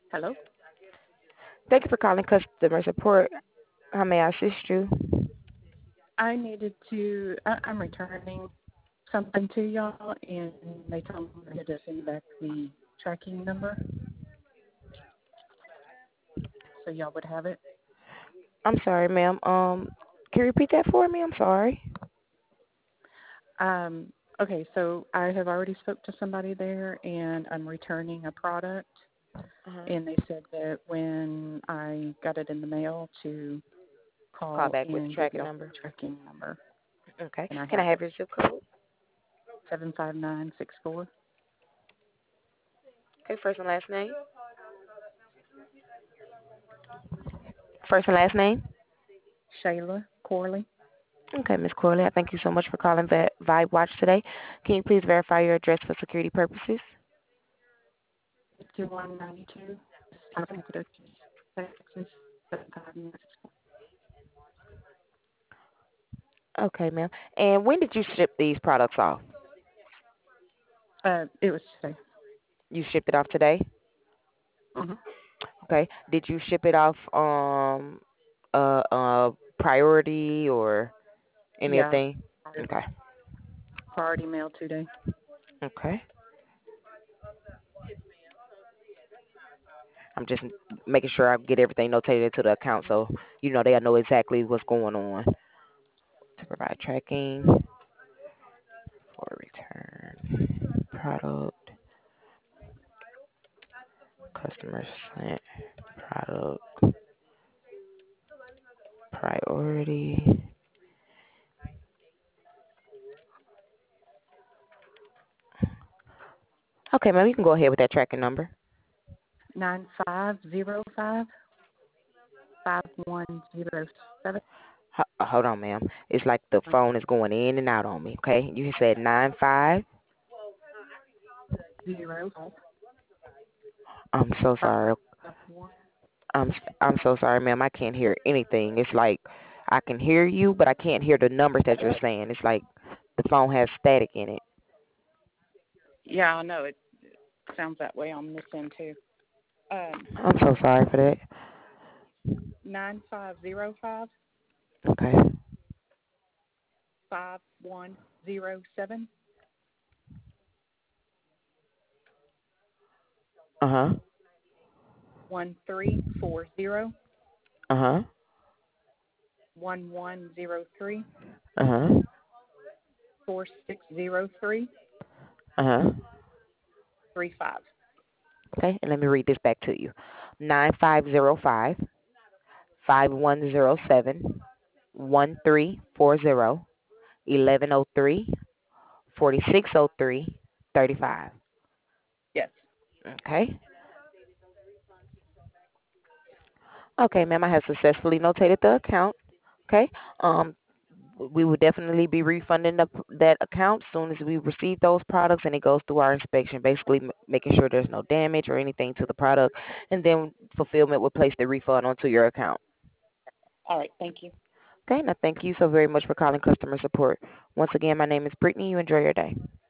Hello. Thank you for calling customer support. How may I assist you? I'm returning something to y'all, and they told me to send back the tracking number so y'all would have it. I'm sorry, ma'am. Can you repeat that for me? I'm sorry. Okay, so I have already spoke to somebody there, and I'm returning a product, Uh-huh. and they said that when I got it in the mail to Call call back with the and give tracking y'all number. the tracking number, Okay. and I Can I have have it. your zip code? 75964. Okay, first and last name. First and last name. Shayla Corley. Okay, Miss Corley, I thank you so much for calling Vibe Watch today. Can you please verify your address for security purposes? 5192 South Nacogdoches, Texas 75964. Okay, ma'am. And when did you ship these products off? It was today. You shipped it off today? Mm-hmm. Okay. Did you ship it off priority or Yeah, anything? Okay. priority mail today. Okay. I'm just making sure I get everything notated to the account so they know exactly what's going on. To provide tracking for return product, customer sent product, priority. Okay, ma'am, you can go ahead with that tracking number. 9505 5107. Hold on, ma'am. It's like the phone is going in and out on me. Okay, you said 95. 05 I'm so sorry. 51. I'm so sorry, ma'am. I can't hear anything. It's like I can hear you, but I can't hear the numbers that you're saying. It's like the phone has static in it. Yeah, I know it sounds that way on this end too. I'm so sorry for that. 9505 Okay. 5107. Uh huh. 1340 Uh huh. 1103 Uh huh. 4603 Uh huh. 35. Okay, and let me read this back to you. 9505 5107 1340 1103 4603 35. Yes. Okay. Okay, ma'am, I have successfully notated the account. Okay. Um, we will definitely be refunding that account as soon as we receive those products and it goes through our inspection, basically making sure there's no damage or anything to the product, and then fulfillment will place the refund onto your account. All right. Thank you. Okay, now thank you so very much for calling customer support. Once again, my name is Brittany. You enjoy your day.